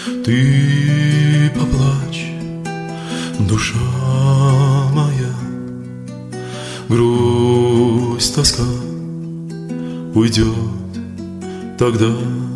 Ты поплачь, душа моя, грусть, тоска уйдет тогда,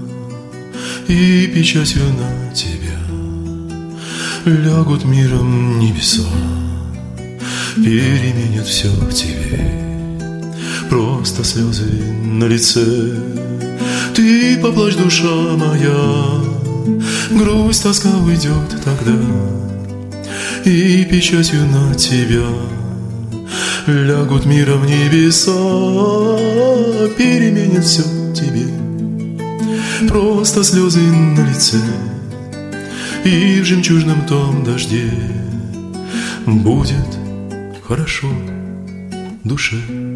и печатью на тебя лягут миром небеса, переменят все в тебе, просто слезы на лице. Ты поплачь, душа моя, грусть, тоска уйдет тогда, и печатью на тебя лягут миром небеса, переменят все тебе, просто слезы на лице. И в жемчужном том дожде будет хорошо душе.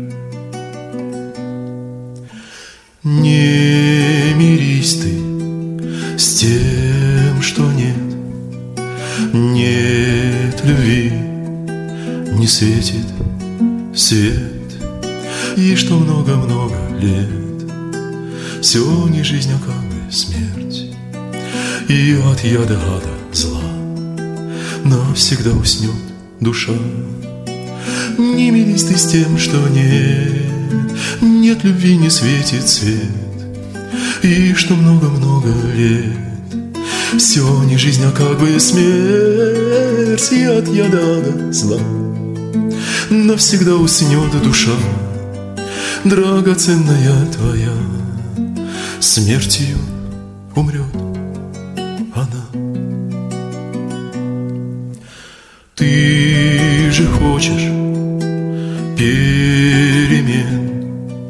Не мирись ты с тем, что нет, нет любви, не светит свет, и что много-много лет все не жизнь, а как бы смерть, и от яда ада зла навсегда уснет душа. Не мирись ты с тем, что нет, нет любви, не светит свет, и что много-много лет все не жизнь, а как бы смерть, и от яда ада зла навсегда уснет душа, драгоценная твоя, смертью умрет она. Ты же хочешь перемен,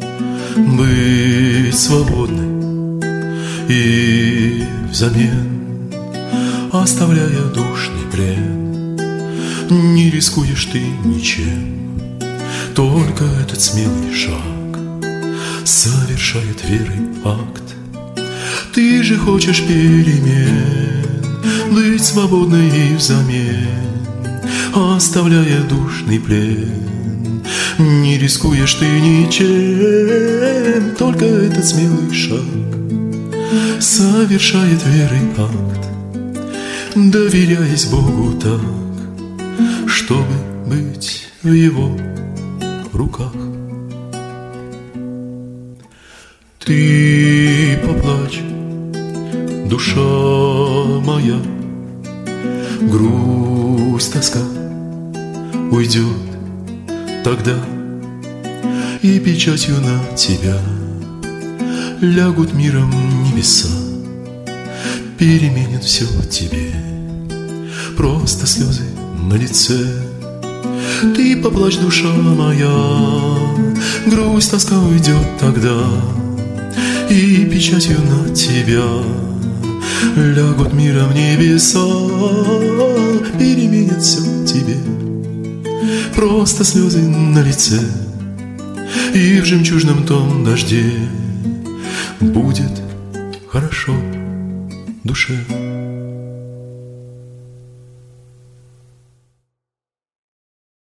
быть свободной, и взамен, оставляя душный плен, не рискуешь ты ничем, только этот смелый шаг совершает верой акт. Ты же хочешь перемен, быть свободной и взамен, оставляя душный плен, не рискуешь ты ничем, только этот смелый шаг совершает верой акт, доверяясь Богу так, чтобы быть в Его руках. Ты поплачь, душа моя, грусть, тоска уйдет тогда, и печатью на тебя лягут миром небеса, переменят все в тебе, просто слезы на лице. Ты поплачь, душа моя, грусть, тоска уйдет тогда, и печатью на тебя лягут миром небеса, переменят все в тебе, просто слезы на лице. И в жемчужном том дожде будет хорошо душе.